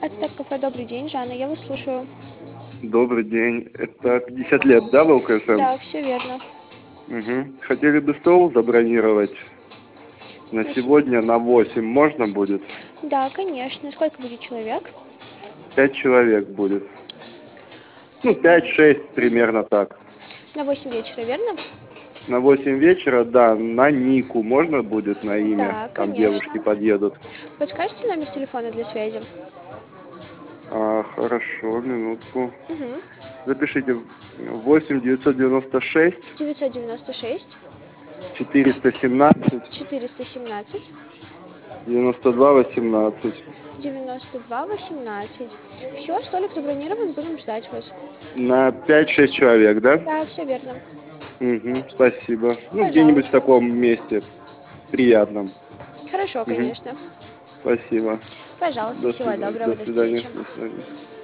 Это кафе «Добрый день», Жанна, я вас слушаю. Добрый день. Это 50 лет, да, в ЛКСМ? Да, все верно. Угу. Хотели бы стол забронировать на На с- сегодня на 8. Можно будет? Да, конечно. Сколько будет человек? 5 человек будет. Ну, М, 5-6 примерно так. На 8 вечера, верно? На 8 вечера, да, на Нику можно будет, на имя? Да, Там конечно. девушки подъедут. Подскажите номер телефона для связи? Хорошо, минутку. Угу. Запишите 8 996 996 417 417 92 18. 92 18. Все, столик забронирован, будем ждать вас. На 5-6 человек, да? Да, все верно. Угу, спасибо. Ну, где-нибудь в Пожалуйста. таком месте приятном. Хорошо, Угу, конечно. спасибо. Пожалуйста, всего доброго, До до свидания. встречи. До свидания.